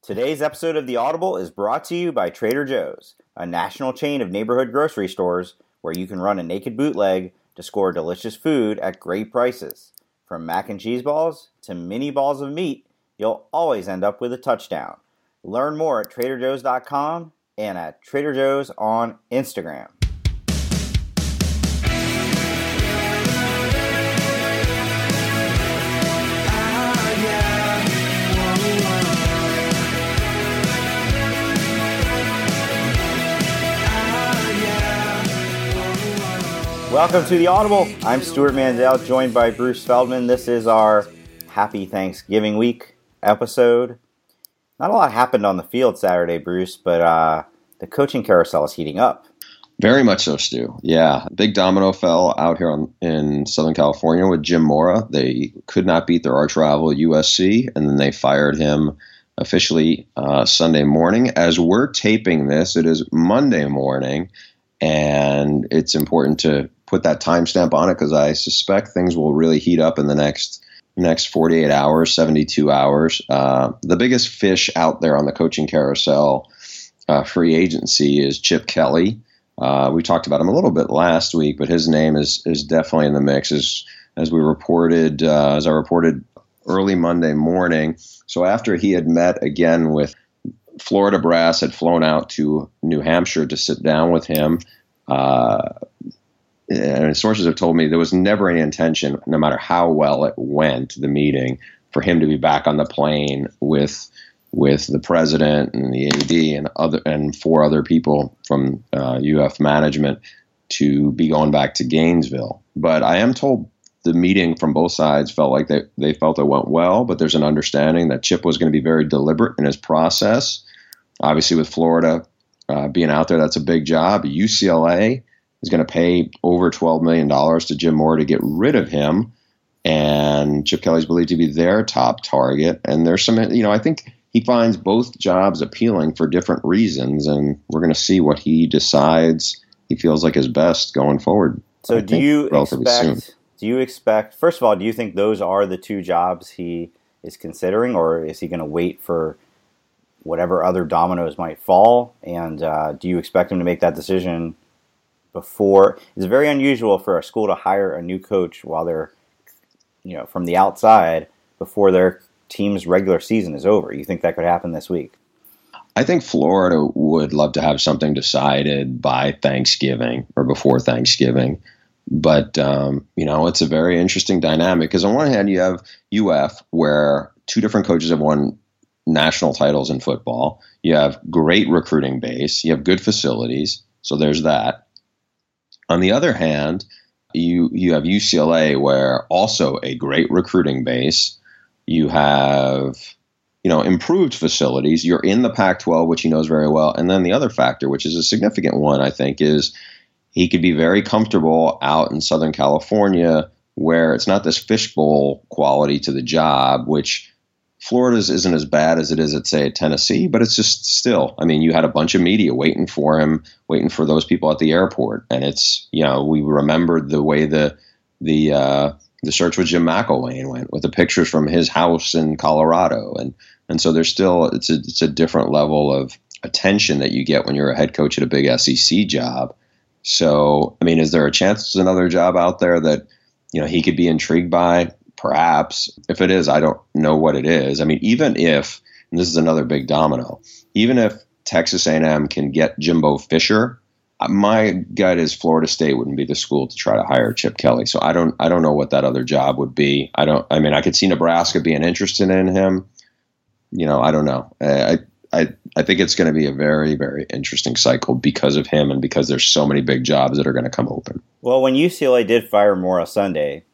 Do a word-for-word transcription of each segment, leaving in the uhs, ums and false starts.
Today's episode of The Audible is brought to you by Trader Joe's, a national chain of neighborhood grocery stores where you can run a naked bootleg to score delicious food at great prices. From mac and cheese balls to mini balls of meat, you'll always end up with a touchdown. Learn more at Trader Joe's dot com and at Trader Joe's on Instagram. Welcome to The Audible. I'm Stuart Mandel, joined by Bruce Feldman. This is our Happy Thanksgiving Week episode. Not a lot happened on the field Saturday, Bruce, but uh, the coaching carousel is heating up. Very much so, Stu. Yeah, big domino fell out here on, in Southern California with Jim Mora. They could not beat their arch rival U S C, and then they fired him officially uh, Sunday morning. As we're taping this, it is Monday morning, and it's important to put that timestamp on it because I suspect things will really heat up in the next next forty-eight hours, seventy-two hours. Uh, the biggest fish out there on the coaching carousel uh, free agency is Chip Kelly. Uh, we talked about him a little bit last week, but his name is is definitely in the mix as as we reported uh, as I reported early Monday morning. So after he had met again with Florida Brass, had flown out to New Hampshire to sit down with him. Uh, and sources have told me there was never any intention, no matter how well it went, the meeting, for him to be back on the plane with with the president and the A D and other and four other people from uh, U F management to be going back to Gainesville. But I am told the meeting from both sides felt like they, they felt it went well, but there's an understanding that Chip was going to be very deliberate in his process. Obviously, with Florida uh, being out there, that's a big job. U C L A is going to pay over twelve million dollars to Jim Mora to get rid of him. And Chip Kelly's believed to be their top target. And there's some, you know, I think he finds both jobs appealing for different reasons. And we're going to see what he decides he feels like is best going forward. So do you expect, do you expect, first of all, do you think those are the two jobs he is considering, or is he going to wait for whatever other dominoes might fall? And uh, do you expect him to make that decision before? It's very unusual for a school to hire a new coach while they're, you know, from the outside before their team's regular season is over. You think that could happen this week? I think Florida would love to have something decided by Thanksgiving or before Thanksgiving. But, um, you know, it's a very interesting dynamic because on one hand, you have U F where two different coaches have won national titles in football. You have great recruiting base. You have good facilities. So there's that. On the other hand, you you have U C L A, where also a great recruiting base. You have, you know, improved facilities. You're in the Pac twelve, which he knows very well. And then the other factor, which is a significant one, I think, is he could be very comfortable out in Southern California, where it's not this fishbowl quality to the job, which Florida's isn't as bad as it is at, say, at Tennessee, but it's just still, I mean, you had a bunch of media waiting for him, waiting for those people at the airport. And it's, you know, we remembered the way the, the, uh, the search with Jim McElwain went with the pictures from his house in Colorado. And, and so there's still, it's a, it's a different level of attention that you get when you're a head coach at a big S E C job. So, I mean, is there a chance there's another job out there that, you know, he could be intrigued by? Perhaps. If it is, I don't know what it is. I mean, even if, and this is another big domino, even if Texas A and M can get Jimbo Fisher, my gut is Florida State wouldn't be the school to try to hire Chip Kelly. So I don't, I don't know what that other job would be. I don't, I mean, I could see Nebraska being interested in him. You know, I don't know. I, I, I think it's going to be a very, very interesting cycle because of him and because there's so many big jobs that are going to come open. Well, when U C L A did fire Mora Sunday,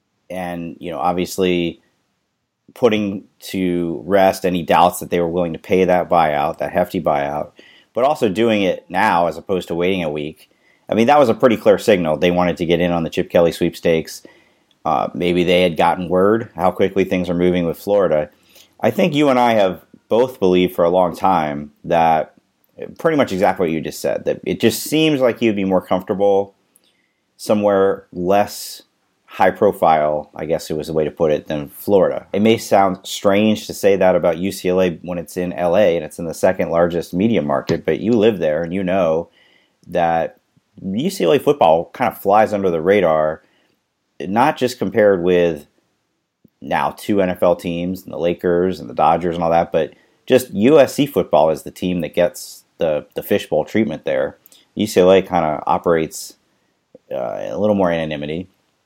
and, you know, obviously putting to rest any doubts that they were willing to pay that buyout, that hefty buyout, but also doing it now as opposed to waiting a week. I mean, that was a pretty clear signal. They wanted to get in on the Chip Kelly sweepstakes. Uh, maybe they had gotten word how quickly things are moving with Florida. I think you and I have both believed for a long time that pretty much exactly what you just said, that it just seems like you'd be more comfortable somewhere less high profile, I guess it was the way to put it, than Florida. It may sound strange to say that about U C L A when it's in L A and it's in the second largest media market, but you live there and you know that U C L A football kind of flies under the radar, not just compared with now two N F L teams, and the Lakers and the Dodgers and all that, but just U S C football is the team that gets the, the fishbowl treatment there. U C L A kind of operates uh, a little more anonymity.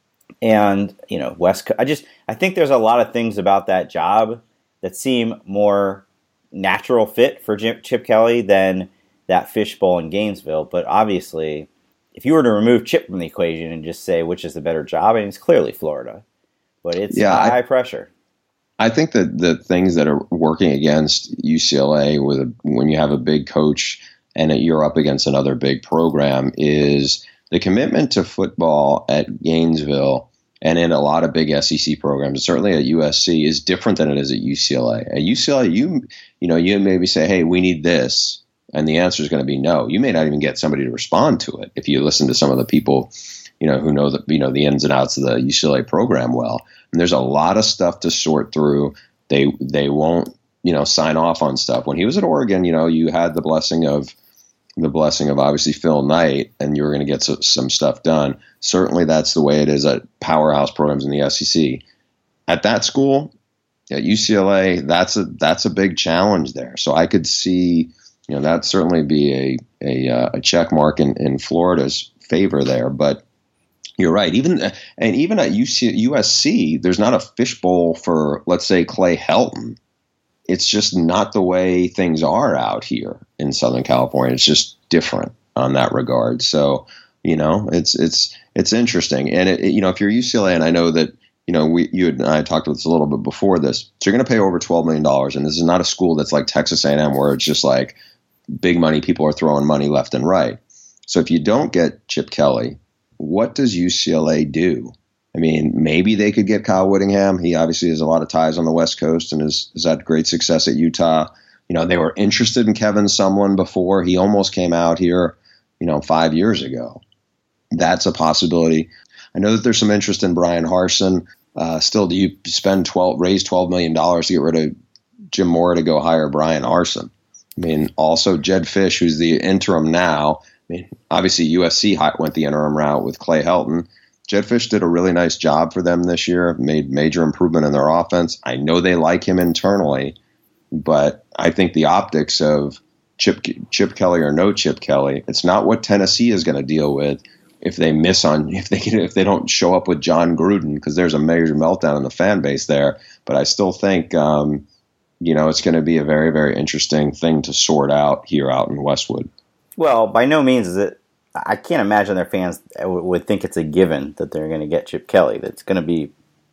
And, you know, West, I just, I think there's a lot of things about that job that seem more natural fit for Jim, Chip Kelly than that fishbowl in Gainesville. But obviously, if you were to remove Chip from the equation and just say which is the better job, I mean, it's clearly Florida. But it's yeah, high I, pressure. I think that the things that are working against U C L A with a, when you have a big coach and you're up against another big program is the commitment to football at Gainesville and in a lot of big S E C programs, certainly at U S C, is different than it is at U C L A. At U C L A, you you know, you maybe say, hey, we need this, and the answer is going to be no. You may not even get somebody to respond to it if you listen to some of the people, you know, who know the, you know, the ins and outs of the U C L A program well. And there's a lot of stuff to sort through. They they won't, you know, sign off on stuff. When he was at Oregon, you know, you had the blessing of the blessing of obviously Phil Knight, and you were going to get so, some stuff done. Certainly that's the way it is at powerhouse programs in the S E C. At that school, at U C L A, that's a that's a big challenge there. So I could see, you know, that'd certainly be a a, uh, a check mark in, in Florida's favor there. But you're right. Even and even at U C, U S C, there's not a fishbowl for, let's say, Clay Helton. It's just not the way things are out here in Southern California. It's just different on that regard. So, you know, it's it's it's interesting. And it, it, you know, if you're U C L A, and I know that, you know, we you and I talked about this a little bit before this. So you're going to pay over twelve million dollars, and this is not a school that's like Texas A and M where it's just like big money. People are throwing money left and right. So if you don't get Chip Kelly, what does U C L A do? I mean, maybe they could get Kyle Whittingham. He obviously has a lot of ties on the West Coast and has, has had great success at Utah. You know, they were interested in Kevin Sumlin before. He almost came out here, you know, five years ago. That's a possibility. I know that there's some interest in Brian Harsin. Uh, still, do you spend twelve, raise twelve million dollars to get rid of Jim Mora to go hire Brian Harsin? I mean, also Jed Fish, who's the interim now. I mean, obviously U S C went the interim route with Clay Helton. Jed Fish did a really nice job for them this year, made major improvement in their offense. I know they like him internally, but I think the optics of Chip Chip Kelly or no Chip Kelly, it's not what Tennessee is going to deal with if they miss on if they if they don't show up with John Gruden, because there's a major meltdown in the fan base there. But I still think um, you know, it's going to be a very, very interesting thing to sort out here out in Westwood. Well, by no means is it. I can't imagine their fans would think it's a given that they're going to get Chip Kelly. That's going to be,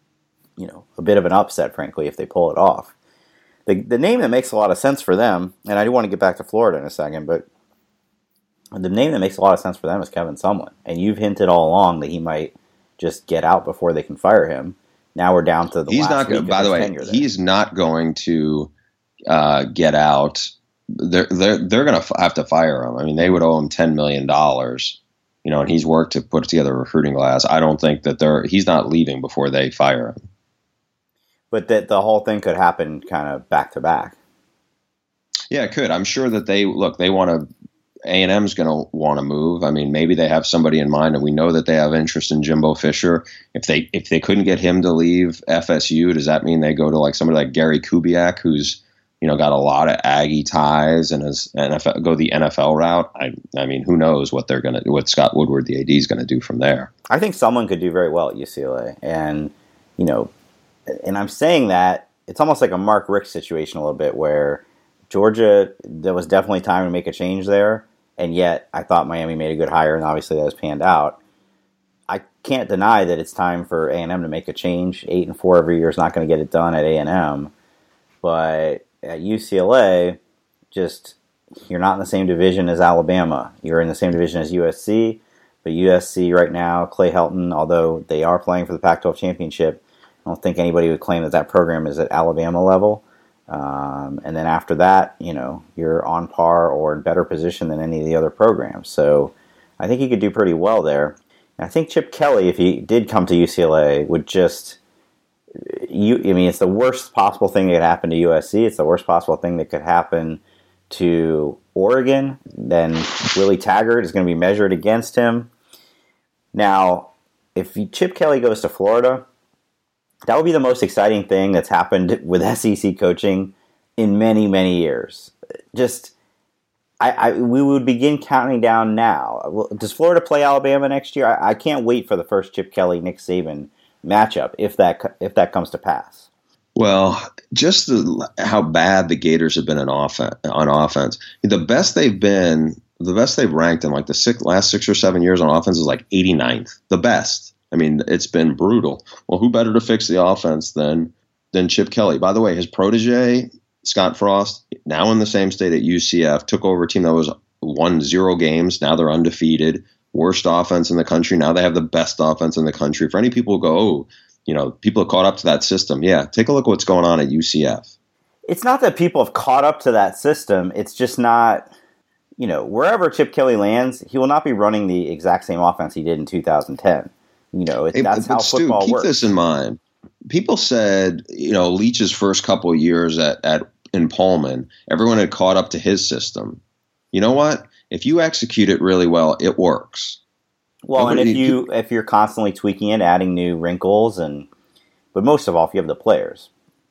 you know, a bit of an upset, frankly, if they pull it off. The the name that makes a lot of sense for them, and I do want to get back to Florida in a second, but the name that makes a lot of sense for them is Kevin Sumlin. And you've hinted all along that he might just get out before they can fire him. Now we're down to the he's last not, week by of the his way, tenure there. He's not going to uh, get out. They're they're they're going to have to fire him. I mean, they would owe him ten million dollars, you know, and he's worked to put together a recruiting class. I don't think that they're he's not leaving before they fire him. But that the whole thing could happen kind of back to back. Yeah, it could. I'm sure that they look. They want to. A and M's going to want to move. I mean, maybe they have somebody in mind, and we know that they have interest in Jimbo Fisher. If they if they couldn't get him to leave F S U, does that mean they go to like somebody like Gary Kubiak, who's, you know, got a lot of Aggie ties and is N F L, go the N F L route? I I mean, who knows what they're going to what Scott Woodward, the A D, is going to do from there. I think someone could do very well at U C L A, and you know, and I'm saying that it's almost like a Mark Richt situation a little bit, where Georgia, there was definitely time to make a change there. And yet, I thought Miami made a good hire, and obviously that has panned out. I can't deny that it's time for A and M to make a change. Eight and four every year is not going to get it done at A and M. But at U C L A, just you're not in the same division as Alabama. You're in the same division as U S C. But U S C right now, Clay Helton, although they are playing for the Pac twelve championship, I don't think anybody would claim that that program is at Alabama level. Um, and then after that, you know, you're on par or in better position than any of the other programs. So I think he could do pretty well there. I think Chip Kelly, if he did come to U C L A, would just you. I mean, it's the worst possible thing that could happen to U S C. It's the worst possible thing that could happen to Oregon. Then Willie Taggart is going to be measured against him. Now, if Chip Kelly goes to Florida, that would be the most exciting thing that's happened with S E C coaching in many, many years. Just, I, I we would begin counting down now. Does Florida play Alabama next year? I, I can't wait for the first Chip Kelly Nick Saban matchup if that if that comes to pass. Well, just the, how bad the Gators have been in offen- on offense. The best they've been, the best they've ranked in like the six, last six or seven years on offense is like eighty-ninth. The best. I mean, it's been brutal. Well, who better to fix the offense than than Chip Kelly? By the way, his protege, Scott Frost, now in the same state at U C F, took over a team that was won zero games. Now they're undefeated. Worst offense in the country. Now they have the best offense in the country. For any people who go, oh, you know, people have caught up to that system. Yeah, take a look at what's going on at U C F. It's not that people have caught up to that system. It's just not, you know, wherever Chip Kelly lands, he will not be running the exact same offense he did in two thousand ten. You know, it, hey, that's how Stu, football keep works. Keep this in mind. People said, you know, Leach's first couple of years at, at in Pullman, everyone had caught up to his system. You know what? If you execute it really well, it works. Well, and if you if you're constantly tweaking it, adding new wrinkles, and but most of all, if you have the players.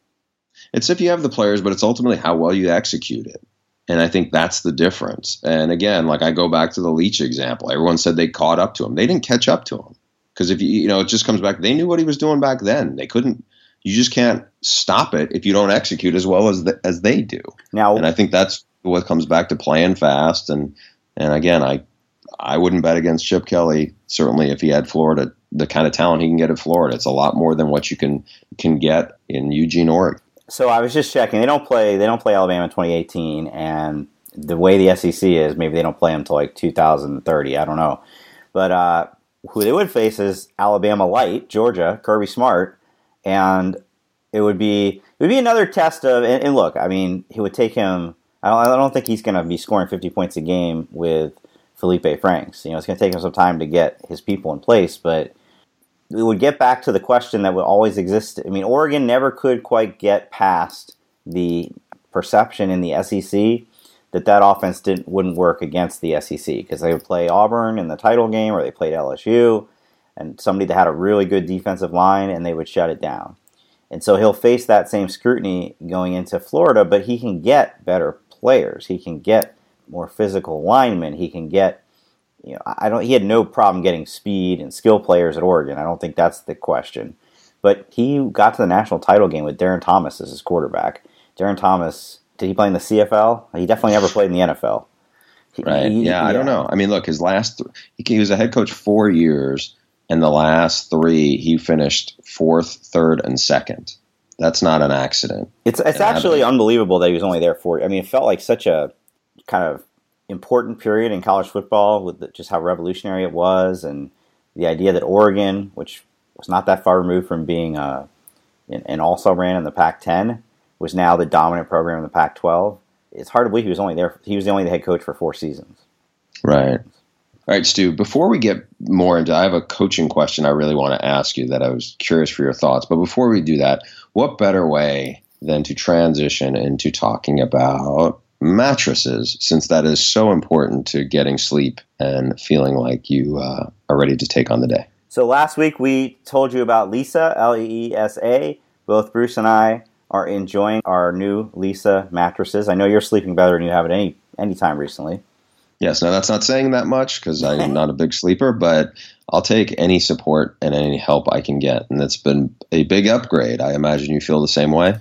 It's if you have the players, but it's ultimately how well you execute it. And I think that's the difference. And again, like I go back to the Leach example. Everyone said they caught up to him. They didn't catch up to him. Because if you, you know, it just comes back. They knew what he was doing back then. They couldn't. You just can't stop it if you don't execute as well as the, as they do. Now, and I think that's what comes back to playing fast. And and again, I I wouldn't bet against Chip Kelly. Certainly, if he had Florida, the kind of talent he can get at Florida, it's a lot more than what you can can get in Eugene, Oregon. So I was just checking. They don't play. They don't play Alabama in twenty eighteen, and the way the S E C is, maybe they don't play them until like two thousand thirty. I don't know, but. uh Who they would face is Alabama Light, Georgia, Kirby Smart, and it would be it would be another test of. And, and look, I mean, he would take him. I don't, I don't think he's going to be scoring fifty points a game with Felipe Franks. You know, it's going to take him some time to get his people in place, but we would get back to the question that would always exist. I mean, Oregon never could quite get past the perception in the S E C that that offense didn't wouldn't work against the S E C because they would play Auburn in the title game or they played L S U and somebody that had a really good defensive line and they would shut it down. And so he'll face that same scrutiny going into Florida, but he can get better players. He can get more physical linemen. He can get, you know, I don't. He had no problem getting speed and skill players at Oregon. I don't think that's the question. But he got to the national title game with Darren Thomas as his quarterback. Darren Thomas. Did he play in the C F L? He definitely never played in the N F L. He, right. He, yeah, yeah, I don't know. I mean, look, his last th- he was a head coach four years, and the last three he finished fourth, third, and second. That's not an accident. It's it's and actually unbelievable that he was only there for. I mean, it felt like such a kind of important period in college football with the, just how revolutionary it was, and the idea that Oregon, which was not that far removed from being a, an also ran in the Pac ten, was now the dominant program in the Pac twelve. It's hard to believe he was only there. He was the only head coach for four seasons. Right. All right, Stu, before we get more into, I have a coaching question I really want to ask you that I was curious for your thoughts. But before we do that, what better way than to transition into talking about mattresses, since that is so important to getting sleep and feeling like you uh, are ready to take on the day. So last week we told you about Leesa, L E E S A. Both Bruce and I are enjoying our new Leesa mattresses. I know you're sleeping better than you have at any any time recently. Yes, now that's not saying that much because I'm not a big sleeper, but I'll take any support and any help I can get. And it's been a big upgrade. I imagine you feel the same way?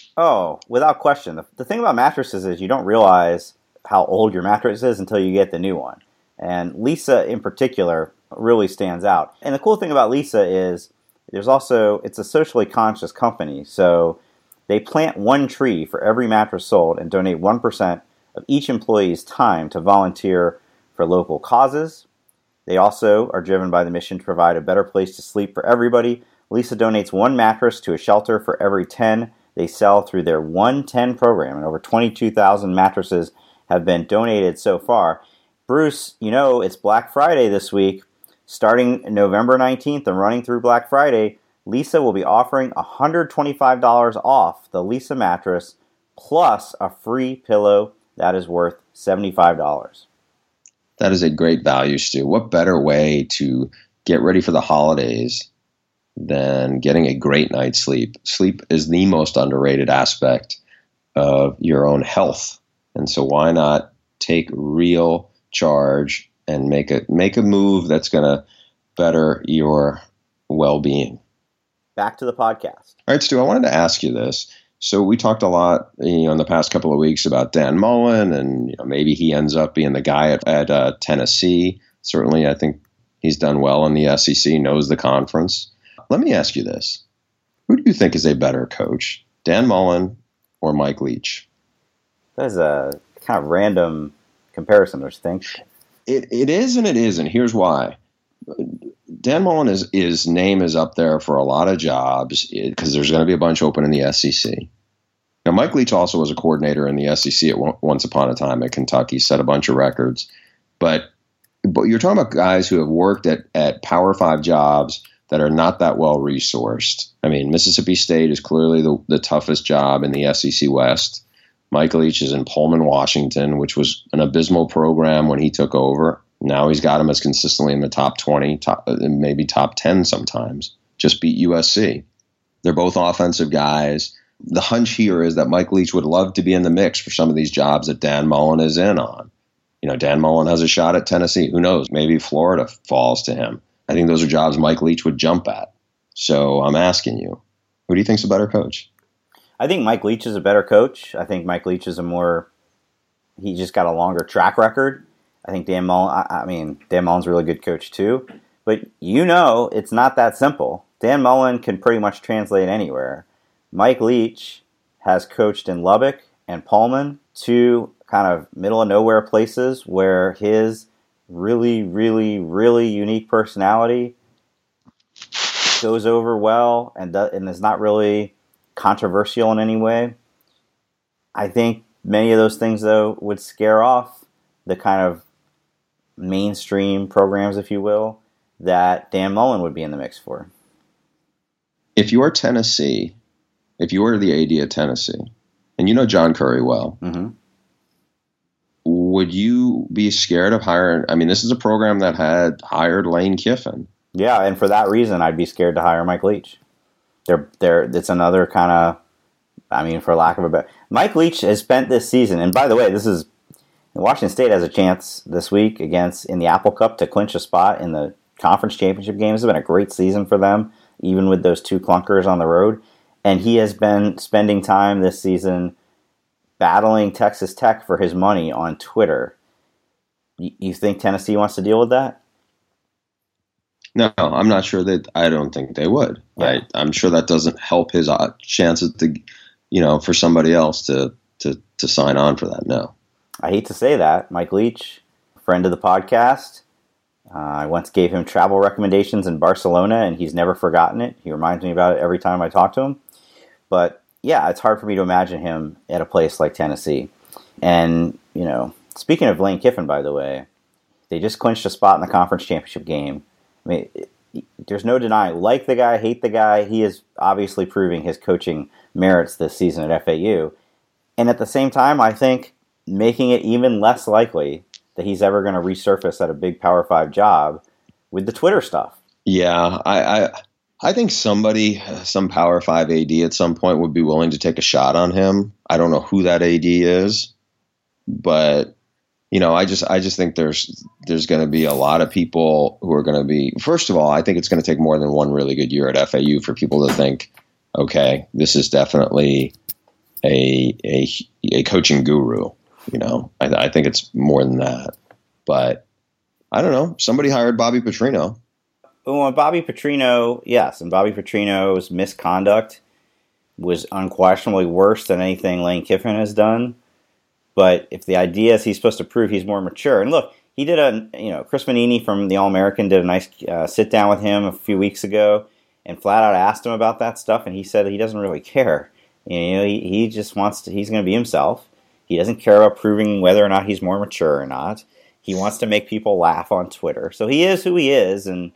Oh, without question. The, the thing about mattresses is you don't realize how old your mattress is until you get the new one. And Leesa in particular really stands out. And the cool thing about Leesa is there's also, it's a socially conscious company. So they plant one tree for every mattress sold and donate one percent of each employee's time to volunteer for local causes. They also are driven by the mission to provide a better place to sleep for everybody. Leesa donates one mattress to a shelter for every ten they sell through their one ten program, and over twenty-two thousand mattresses have been donated so far. Bruce, you know, it's Black Friday this week, Starting November nineteenth and running through Black Friday, Leesa will be offering one hundred twenty-five dollars off the Leesa mattress plus a free pillow that is worth seventy-five dollars. That is a great value, Stu. What better way to get ready for the holidays than getting a great night's sleep? Sleep is the most underrated aspect of your own health. And so why not take real charge and make a make a move that's going to better your well-being? Back to the podcast. All right, Stu, I wanted to ask you this. So we talked a lot, you know, in the past couple of weeks about Dan Mullen, and you know, maybe he ends up being the guy at, at uh, Tennessee. Certainly, I think he's done well in the S E C, knows the conference. Let me ask you this. Who do you think is a better coach, Dan Mullen or Mike Leach? That's a kind of random comparison, don't you think? It, it is and it isn't. Here's why. Dan Mullen, is, his name is up there for a lot of jobs because there's going to be a bunch open in the S E C. Now, Mike Leach also was a coordinator in the S E C at one, once upon a time at Kentucky, set a bunch of records. But but you're talking about guys who have worked at, at Power Five jobs that are not that well resourced. I mean, Mississippi State is clearly the, the toughest job in the S E C West. Mike Leach is in Pullman, Washington, which was an abysmal program when he took over. Now he's got them as consistently in the top twenty, top, maybe top ten sometimes. Just beat U S C. They're both offensive guys. The hunch here is that Mike Leach would love to be in the mix for some of these jobs that Dan Mullen is in on. You know, Dan Mullen has a shot at Tennessee. Who knows? Maybe Florida falls to him. I think those are jobs Mike Leach would jump at. So I'm asking you, who do you think's a better coach? I think Mike Leach is a better coach. I think Mike Leach is a more, he just got a longer track record. I think Dan Mullen, I, I mean, Dan Mullen's a really good coach too. But you know it's not that simple. Dan Mullen can pretty much translate anywhere. Mike Leach has coached in Lubbock and Pullman, two kind of middle of nowhere places where his really, really, really unique personality goes over well and, do, and is not really controversial in any way. I think many of those things, though, would scare off the kind of mainstream programs, if you will, that Dan Mullen would be in the mix for. If you're Tennessee, if you were the A D at Tennessee, and you know John Curry well, mm-hmm. would you be scared of hiring? I mean, this is a program that had hired Lane Kiffin. Yeah, and for that reason, I'd be scared to hire Mike Leach. They're, they're, it's another kind of, I mean, for lack of a better... Mike Leach has spent this season, and by the way, this is... Washington State has a chance this week against in the Apple Cup to clinch a spot in the conference championship game. It's been a great season for them, even with those two clunkers on the road. And he has been spending time this season battling Texas Tech for his money on Twitter. You, you think Tennessee wants to deal with that? No, I'm not sure that. I don't think they would. Yeah. I, I'm sure that doesn't help his chances to, you know, for somebody else to to to sign on for that. No. I hate to say that. Mike Leach, friend of the podcast. Uh, I once gave him travel recommendations in Barcelona, and he's never forgotten it. He reminds me about it every time I talk to him. But, yeah, it's hard for me to imagine him at a place like Tennessee. And, you know, speaking of Lane Kiffin, by the way, they just clinched a spot in the conference championship game. I mean, it, it, there's no denying. Like the guy, hate the guy. He is obviously proving his coaching merits this season at F A U. And at the same time, I think making it even less likely that he's ever going to resurface at a big Power Five job with the Twitter stuff. Yeah, I, I I think somebody, some Power Five A D at some point would be willing to take a shot on him. I don't know who that A D is, but you know, I just I just think there's there's going to be a lot of people who are going to be. First of all, I think it's going to take more than one really good year at F A U for people to think, okay, this is definitely a a, a coaching guru. You know, I, I think it's more than that. But I don't know. Somebody hired Bobby Petrino. Well, Bobby Petrino, yes, and Bobby Petrino's misconduct was unquestionably worse than anything Lane Kiffin has done. But if the idea is he's supposed to prove he's more mature, and look, he did a, you know, Chris Manini from the All-American did a nice uh, sit down with him a few weeks ago, and flat out asked him about that stuff, and he said he doesn't really care. You know, he, he just wants to. He's going to be himself. He doesn't care about proving whether or not he's more mature or not. He wants to make people laugh on Twitter. So he is who he is, and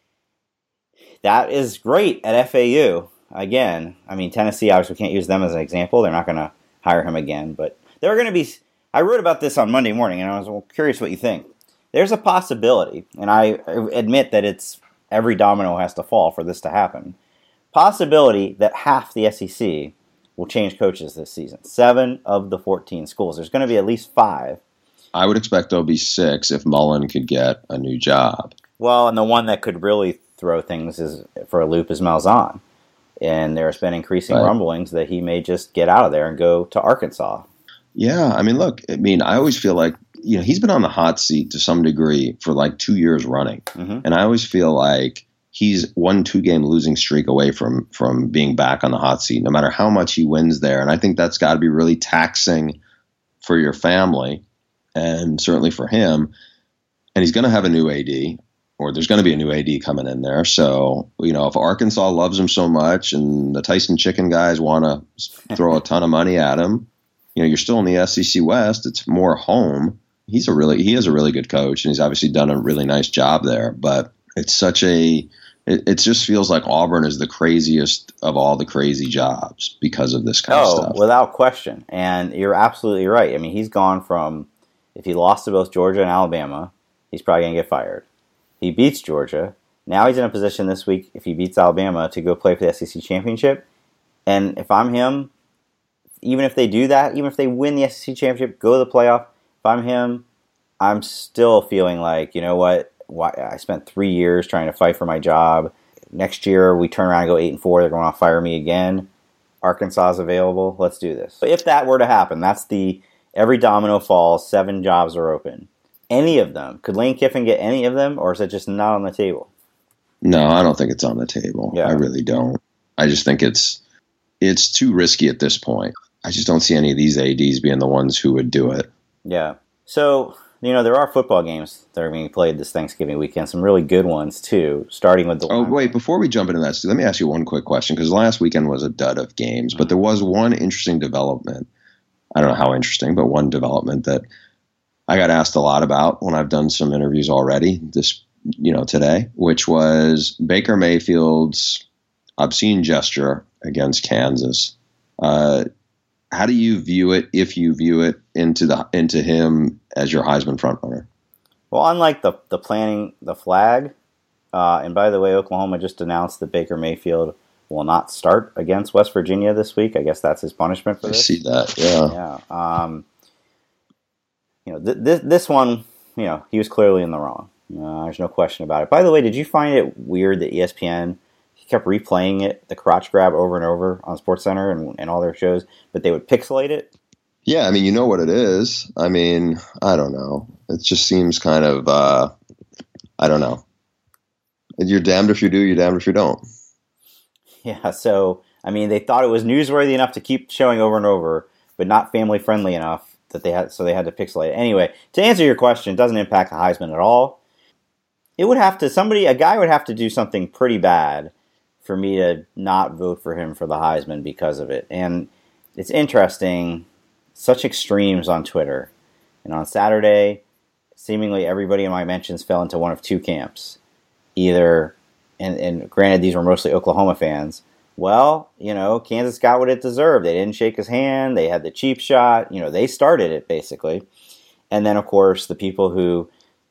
that is great at F A U. Again, I mean, Tennessee, obviously we can't use them as an example. They're not going to hire him again. But there are going to be... I wrote about this on Monday morning, and I was curious what you think. There's a possibility, and I admit that it's every domino has to fall for this to happen. Possibility that half the S E C will change coaches this season. Seven of the fourteen schools. There's going to be at least five. I would expect there'll be six if Mullen could get a new job. Well, and the one that could really throw things is for a loop is Malzahn. And there's been increasing right. rumblings that he may just get out of there and go to Arkansas. Yeah, I mean, look, I mean, I always feel like, you know, he's been on the hot seat to some degree for like two years running. Mm-hmm. And I always feel like he's one two-game losing streak away from from being back on the hot seat, no matter how much he wins there. And I think that's got to be really taxing for your family and certainly for him. And he's going to have a new A D, or there's going to be a new A D coming in there. So, you know, if Arkansas loves him so much and the Tyson Chicken guys want to throw a ton of money at him, you know, you're still in the S E C West. It's more home. He's a really, he is a really good coach, and he's obviously done a really nice job there. But it's such a, it, it just feels like Auburn is the craziest of all the crazy jobs because of this kind oh, of stuff. Oh, without question. And you're absolutely right. I mean, he's gone from, if he lost to both Georgia and Alabama, he's probably going to get fired. He beats Georgia. Now he's in a position this week, if he beats Alabama, to go play for the S E C championship. And if I'm him, even if they do that, even if they win the S E C championship, go to the playoff, if I'm him, I'm still feeling like, you know what, why, I spent three years trying to fight for my job. Next year, we turn around and go eight and four. They're going to fire me again. Arkansas is available. Let's do this. So if that were to happen, that's the every domino falls, seven jobs are open. Any of them. Could Lane Kiffin get any of them, or is it just not on the table? No, I don't think it's on the table. Yeah. I really don't. I just think it's it's too risky at this point. I just don't see any of these A Ds being the ones who would do it. Yeah. So, you know, there are football games that are being played this Thanksgiving weekend. Some really good ones, too, starting with the Oh, wait, before we jump into that, Stu, let me ask you one quick question, because last weekend was a dud of games, but there was one interesting development. I don't know how interesting, but one development that I got asked a lot about when I've done some interviews already this, you know, today, which was Baker Mayfield's obscene gesture against Kansas. Uh, how do you view it, if you view it, into the into him as your Heisman frontrunner? Well, unlike the the planting the flag, uh, and by the way, Oklahoma just announced that Baker Mayfield will not start against West Virginia this week. I guess that's his punishment for this. I see that, yeah. Yeah. Um, you know, th- this this one, you know, he was clearly in the wrong. Uh, there's no question about it. By the way, did you find it weird that E S P N kept replaying it, the crotch grab, over and over on SportsCenter and, and all their shows, but they would pixelate it? Yeah, I mean, you know what it is. I mean, I don't know. It just seems kind of, uh, I don't know. You're damned if you do, you're damned if you don't. Yeah, so, I mean, they thought it was newsworthy enough to keep showing over and over, but not family-friendly enough that they had, so they had to pixelate it. Anyway, to answer your question, it doesn't impact the Heisman at all. It would have to, somebody, a guy would have to do something pretty bad for me to not vote for him for the Heisman because of it. And it's interesting, such extremes on Twitter. And on Saturday, seemingly everybody in my mentions fell into one of two camps. Either, and, and granted these were mostly Oklahoma fans, well, you know, Kansas got what it deserved. They didn't shake his hand. They had the cheap shot. You know, they started it, basically. And then, of course, the people who,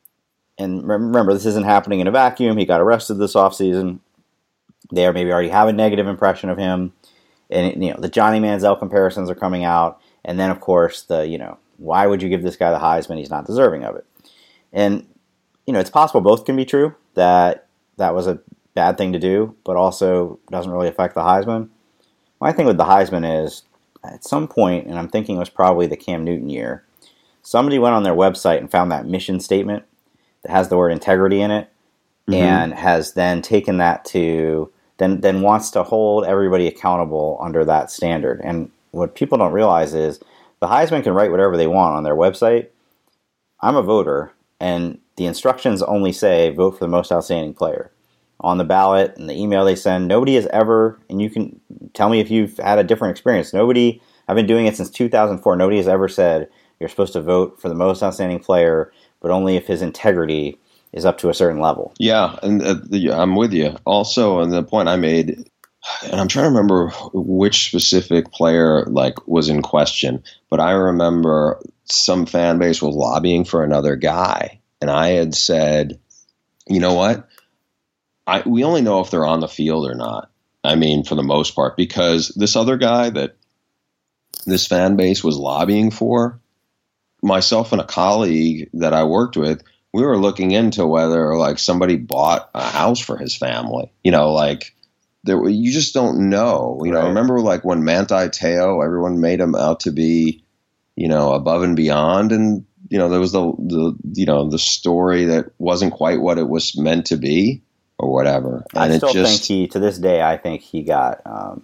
and remember, this isn't happening in a vacuum. He got arrested this offseason. They maybe already have a negative impression of him. And, you know, the Johnny Manziel comparisons are coming out. And then, of course, the, you know, why would you give this guy the Heisman? He's not deserving of it. And, you know, it's possible both can be true, that that was a bad thing to do, but also doesn't really affect the Heisman. My thing with the Heisman is, at some point, and I'm thinking it was probably the Cam Newton year, somebody went on their website and found that mission statement that has the word integrity in it, mm-hmm. and has then taken that to, then then wants to hold everybody accountable under that standard. And what people don't realize is the Heisman can write whatever they want on their website. I'm a voter, and the instructions only say vote for the most outstanding player. On the ballot and the email they send, nobody has ever, and you can tell me if you've had a different experience, nobody, I've been doing it since two thousand four, nobody has ever said you're supposed to vote for the most outstanding player, but only if his integrity is up to a certain level. Yeah, and uh, the, I'm with you. Also, and the point I made, and I'm trying to remember which specific player like was in question, but I remember some fan base was lobbying for another guy, and I had said, you know what? I, we only know if they're on the field or not. I mean, for the most part, because this other guy that this fan base was lobbying for, myself and a colleague that I worked with, we were looking into whether like somebody bought a house for his family. You know, like there, you just don't know. You know, Right. remember like when Manti Te'o, everyone made him out to be, you know, above and beyond, and you know there was the the you know the story that wasn't quite what it was meant to be. Or whatever, and I still it just think he, to this day, I think he got um,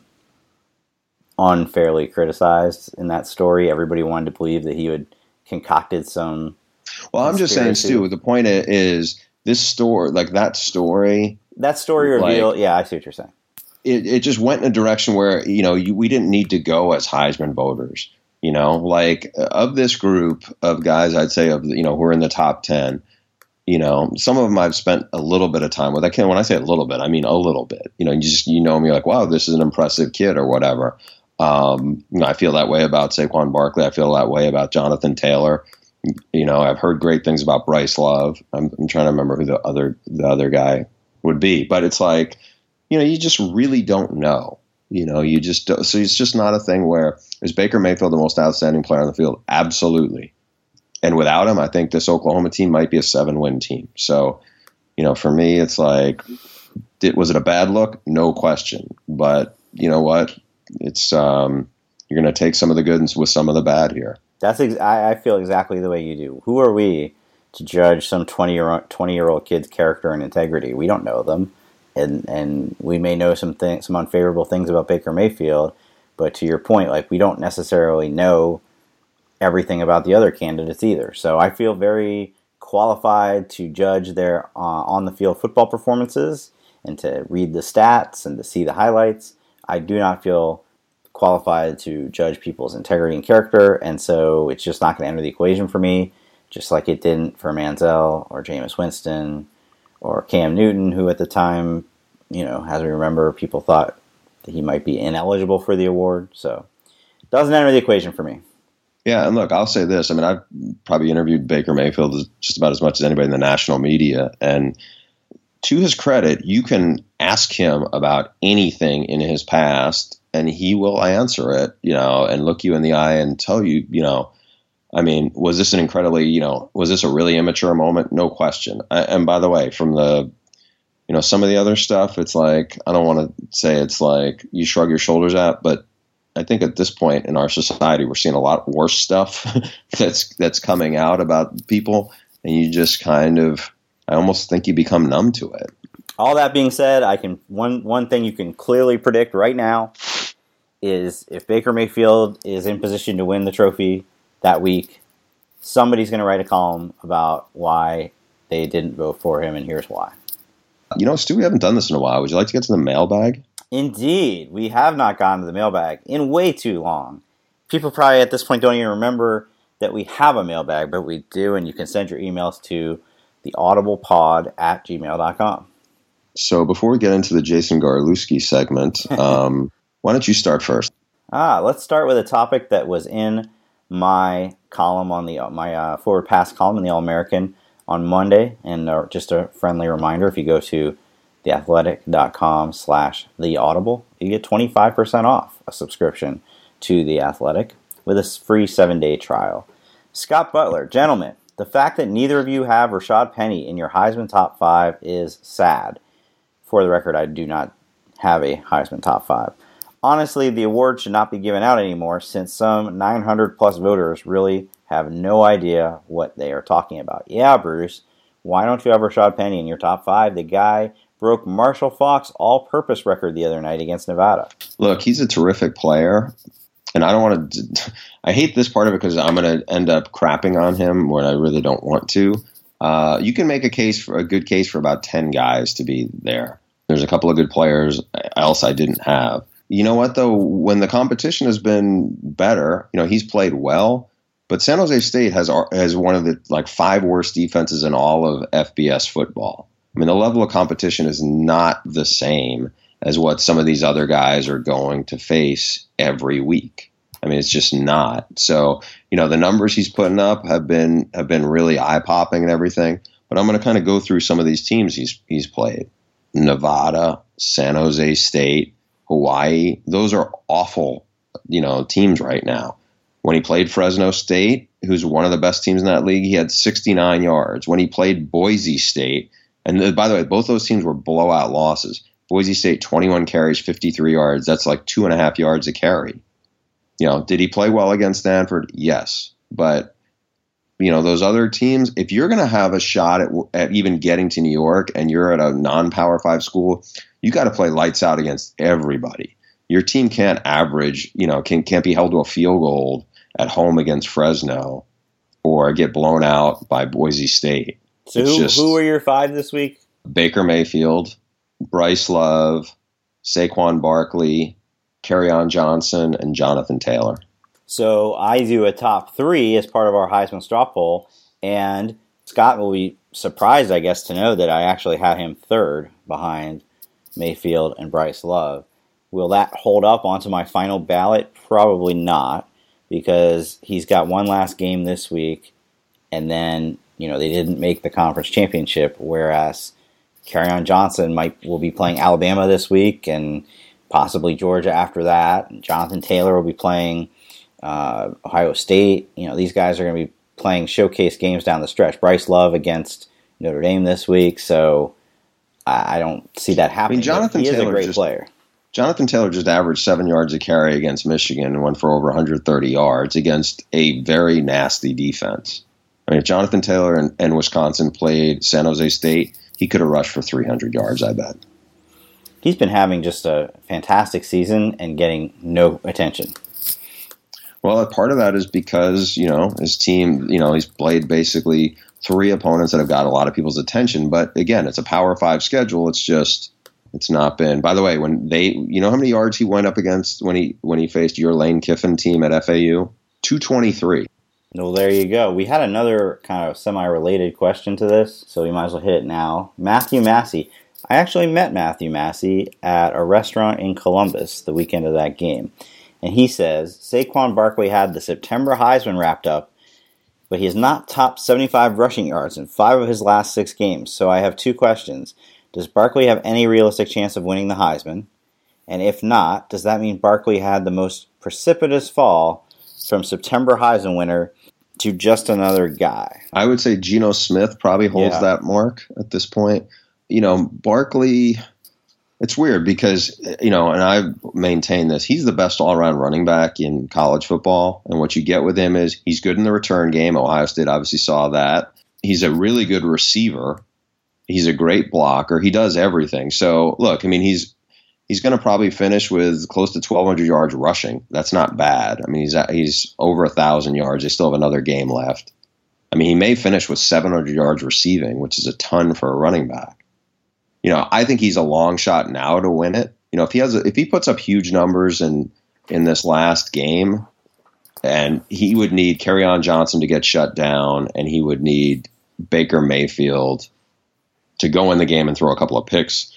unfairly criticized in that story. Everybody wanted to believe that he had concocted some. well, I'm just saying, conspiracy. Stu. The point i- is this story, like that story, That story Like- reveal. Yeah, I see what you're saying. it, it just went in a direction where you know you, we didn't need to go as Heisman voters. You know, like of this group of guys, I'd say of you know who are in the top ten. You know, some of them I've spent a little bit of time with. I can when I say a little bit, I mean a little bit. You know, you just you know me like, wow, this is an impressive kid or whatever. Um, you know, I feel that way about Saquon Barkley. I feel that way about Jonathan Taylor. You know, I've heard great things about Bryce Love. I'm, I'm trying to remember who the other the other guy would be, but it's like, you know, you just really don't know. You know, you just don't, so it's just not a thing where is Baker Mayfield the most outstanding player on the field? Absolutely. And without him, I think this Oklahoma team might be a seven-win team. So, you know, for me, it's like, did, was it a bad look? No question. But you know what? It's um, you're going to take some of the good with some of the bad here. That's ex- I, I feel exactly the way you do. Who are we to judge some twenty year twenty year old kid's character and integrity? We don't know them, and and we may know some things, some unfavorable things about Baker Mayfield. But to your point, like we don't necessarily know everything about the other candidates either. So I feel very qualified to judge their uh, on the field football performances and to read the stats and to see the highlights. I do not feel qualified to judge people's integrity and character, and so it's just not going to enter the equation for me, just like it didn't for Manziel or Jameis Winston or Cam Newton, who at the time, you know, as we remember, people thought that he might be ineligible for the award. So it doesn't enter the equation for me. Yeah, and look, I'll say this. I mean, I've probably interviewed Baker Mayfield just about as much as anybody in the national media. And to his credit, you can ask him about anything in his past, and he will answer it, you know, and look you in the eye and tell you, you know, I mean, was this an incredibly, you know, was this a really immature moment? No question. I, and by the way, from the, you know, some of the other stuff, it's like, I don't want to say it's like you shrug your shoulders at, but I think at this point in our society, we're seeing a lot worse stuff that's that's coming out about people, and you just kind of, I almost think you become numb to it. All that being said, I can one one thing you can clearly predict right now is if Baker Mayfield is in position to win the trophy that week, somebody's going to write a column about why they didn't vote for him, and here's why. You know, Stu, we haven't done this in a while. Would you like to get to the mailbag? Indeed, we have not gotten to the mailbag in way too long. People probably at this point don't even remember that we have a mailbag, but we do, and you can send your emails to theaudiblepod at gmail dot com. So before we get into the Jason Garlewski segment, um, why don't you start first? Ah, let's start with a topic that was in my column on the my uh, forward pass column in the All American on Monday, and uh, just a friendly reminder: if you go to theathletic.com slash theaudible, you get twenty-five percent off a subscription to The Athletic with a free seven-day trial. Scott Butler, gentlemen, the fact that neither of you have Rashad Penny in your Heisman top five is sad. For the record, I do not have a Heisman top five. Honestly, the award should not be given out anymore since some nine hundred plus voters really have no idea what they are talking about. Yeah, Bruce, why don't you have Rashad Penny in your top five? The guy broke Marshall Faulk's all-purpose record the other night against Nevada. Look, he's a terrific player, and I don't want to – I hate this part of it because I'm going to end up crapping on him when I really don't want to. Uh, you can make a case for a good case for about ten guys to be there. There's a couple of good players else I didn't have. You know what, though? When the competition has been better, you know, he's played well, But San Jose State has has one of the like five worst defenses in all of F B S football. I mean, the level of competition is not the same as what some of these other guys are going to face every week. I mean, it's just not. So, you know, the numbers he's putting up have been have been really eye-popping and everything. But I'm going to kind of go through some of these teams he's he's played. Nevada, San Jose State, Hawaii. Those are awful, you know, teams right now. When he played Fresno State, who's one of the best teams in that league, he had sixty-nine yards. When he played Boise State, and the, by the way, both those teams were blowout losses. Boise State, twenty-one carries, fifty-three yards. That's like two and a half yards a carry. You know, did he play well against Stanford? Yes. But, you know, those other teams, if you're going to have a shot at, at even getting to New York and you're at a non-Power five school, you got to play lights out against everybody. Your team can't average, you know, can, can't be held to a field goal at home against Fresno or get blown out by Boise State. So who, just, who were your five this week? Baker Mayfield, Bryce Love, Saquon Barkley, Kerryon Johnson, and Jonathan Taylor. So I do a top three as part of our Heisman straw poll, and Scott will be surprised, I guess, to know that I actually had him third behind Mayfield and Bryce Love. Will that hold up onto my final ballot? Probably not, because he's got one last game this week, and then, you know, they didn't make the conference championship, whereas Kerryon Johnson might will be playing Alabama this week, and possibly Georgia after that. Jonathan Taylor will be playing uh, Ohio State. You know, these guys are going to be playing showcase games down the stretch. Bryce Love against Notre Dame this week, so I, I don't see that happening. I mean, Jonathan he Taylor is a great just, player. Jonathan Taylor just averaged seven yards a carry against Michigan and went for over one hundred thirty yards against a very nasty defense. I mean, if Jonathan Taylor and, and Wisconsin played San Jose State, he could have rushed for three hundred yards, I bet. He's been having just a fantastic season and getting no attention. Well, part of that is because, you know, his team, you know, he's played basically three opponents that have got a lot of people's attention. But again, it's a Power Five schedule. It's just, it's not been. By the way, when they, you know how many yards he went up against when he when he faced your Lane Kiffin team at F A U? two twenty-three. Well, there you go. We had another kind of semi-related question to this, so we might as well hit it now. Matthew Massey. I actually met Matthew Massey at a restaurant in Columbus the weekend of that game. And he says, Saquon Barkley had the September Heisman wrapped up, but he has not topped seventy-five rushing yards in five of his last six games. So I have two questions. Does Barkley have any realistic chance of winning the Heisman? And if not, does that mean Barkley had the most precipitous fall from September Heisman winner to just another guy? I would say Geno Smith probably holds yeah. that mark at this point. You know, Barkley, it's weird because, you know, and I maintain this, he's the best all-around running back in college football. And what you get with him is he's good in the return game. Ohio State obviously saw that. He's a really good receiver. He's a great blocker. He does everything. So, look, I mean, he's he's going to probably finish with close to twelve hundred yards rushing. That's not bad. I mean, he's he's over one thousand yards. They still have another game left. I mean, he may finish with seven hundred yards receiving, which is a ton for a running back. You know, I think he's a long shot now to win it. You know, if he has, a, if he puts up huge numbers in in this last game, and he would need Kerryon Johnson to get shut down, and he would need Baker Mayfield to go in the game and throw a couple of picks,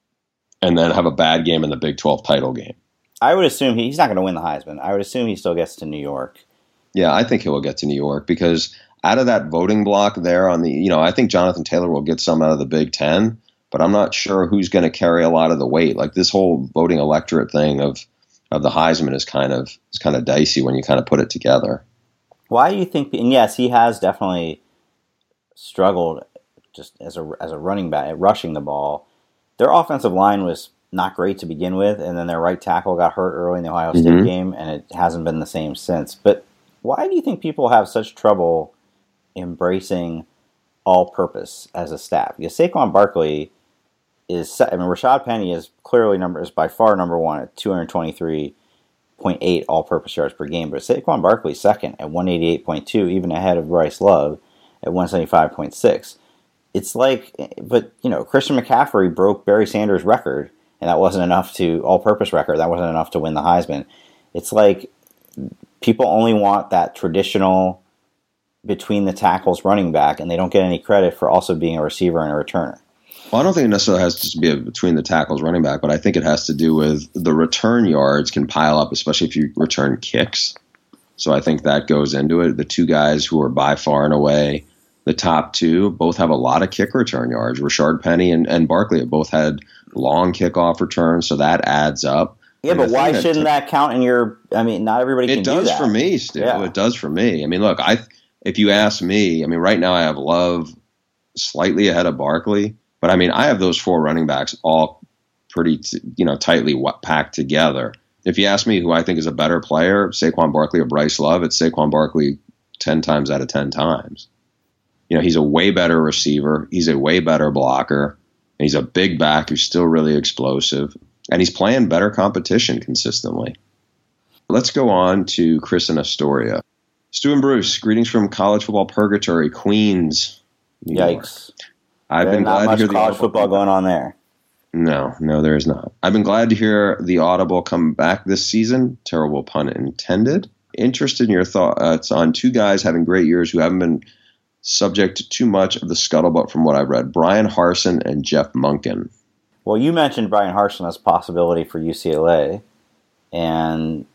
and then have a bad game in the Big twelve title game. I would assume he, he's not going to win the Heisman. I would assume he still gets to New York. Yeah, I think he will get to New York because out of that voting block there on the, you know, I think Jonathan Taylor will get some out of the Big Ten. But I'm not sure who's going to carry a lot of the weight. Like this whole voting electorate thing of of the Heisman is kind of is kind of dicey when you kind of put it together. Why do you think? And yes, he has definitely struggled just as a as a running back at rushing the ball. Their offensive line was not great to begin with, and then their right tackle got hurt early in the Ohio State mm-hmm. game, and it hasn't been the same since. But why do you think people have such trouble embracing all-purpose as a stat? Because Saquon Barkley is, I mean, Rashad Penny is clearly number is by far number one at two twenty-three point eight all-purpose yards per game, but Saquon Barkley second at one eighty-eight point two, even ahead of Bryce Love at one seventy-five point six. It's like, but you know, Christian McCaffrey broke Barry Sanders' record, and that wasn't enough to all-purpose record. That wasn't enough to win the Heisman. It's like people only want that traditional between the tackles running back, and they don't get any credit for also being a receiver and a returner. Well, I don't think it necessarily has to be a between the tackles running back, but I think it has to do with the return yards can pile up, especially if you return kicks. So I think that goes into it. The two guys who are by far and away the top two both have a lot of kick return yards. Rashard Penny and, and Barkley have both had long kickoff returns, so that adds up. Yeah, and but why that shouldn't t- that count in your – I mean, not everybody can it do does that. for me, Stu. Yeah. It does for me. I mean, look, I if you ask me, I mean, right now I have Love slightly ahead of Barkley, but I mean, I have those four running backs all pretty, t- you know, tightly packed together. If you ask me who I think is a better player, Saquon Barkley or Bryce Love, it's Saquon Barkley ten times out of ten times. You know, he's a way better receiver. He's a way better blocker. He's a big back who's still really explosive. And he's playing better competition consistently. Let's go on to Chris in Astoria. Stu and Bruce, greetings from college football purgatory, Queens, New York. Yikes. I've There's been not glad much to hear the college audible. football going on there. No, no, there is not. I've been glad to hear the audible come back this season. Terrible pun intended. Interested in your thoughts on two guys having great years who haven't been subject to too much of the scuttlebutt from what I've read. Brian Harsin and Jeff Monken. Well, you mentioned Brian Harsin as a possibility for U C L A, and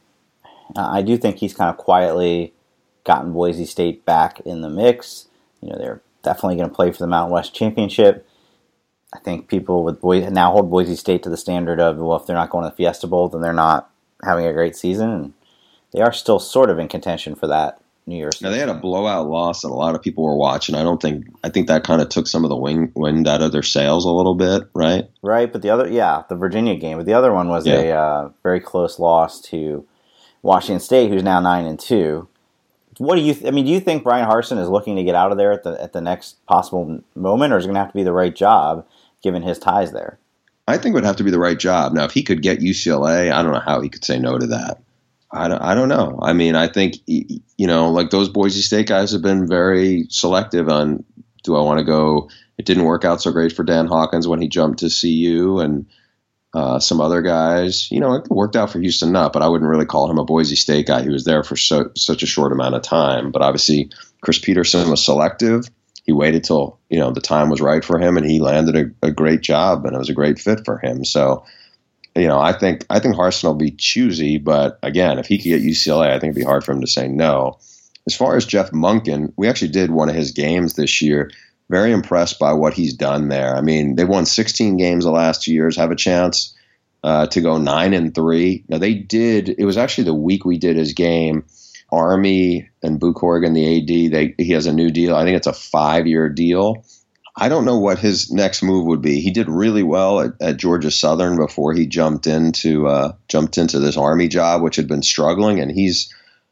I do think he's kind of quietly gotten Boise State back in the mix. You know, they're definitely going to play for the Mountain West Championship. I think people with Boise now hold Boise State to the standard of, well, if they're not going to the Fiesta Bowl, then they're not having a great season. And they are still sort of in contention for that New Year's. Now, they had a blowout loss that a lot of people were watching. I don't think I think that kind of took some of the wing, wind out of their sails a little bit, right? Right, but the other, yeah, the Virginia game, but the other one was Yeah. a uh, very close loss to Washington State, who's now nine and two. What do you? Th- I mean, do you think Brian Harsin is looking to get out of there at the at the next possible moment, or is it going to have to be the right job given his ties there? I think it would have to be the right job. Now, if he could get U C L A, I don't know how he could say no to that. I don't, I don't know. I mean, I think, you know, like those Boise State guys have been very selective on, do I want to go? It didn't work out so great for Dan Hawkins when he jumped to C U and uh, some other guys. You know, it worked out for Houston Nutt, but I wouldn't really call him a Boise State guy. He was there for so, such a short amount of time. But obviously, Chris Peterson was selective. He waited till, you know, the time was right for him, and he landed a, a great job, and it was a great fit for him. So, you know, I think I think Harsin will be choosy, but again, if he could get U C L A, I think it'd be hard for him to say no. As far as Jeff Monken, we actually did one of his games this year. Very impressed by what he's done there. I mean, they won sixteen games the last two years, have a chance uh, to go nine and three. Now they did. It was actually the week we did his game. Army and Boo Corrigan, the A D, they he has a new deal. I think it's a five-year deal. I don't know what his next move would be. He did really well at, at Georgia Southern before he jumped into uh, jumped into this Army job, which had been struggling, and he's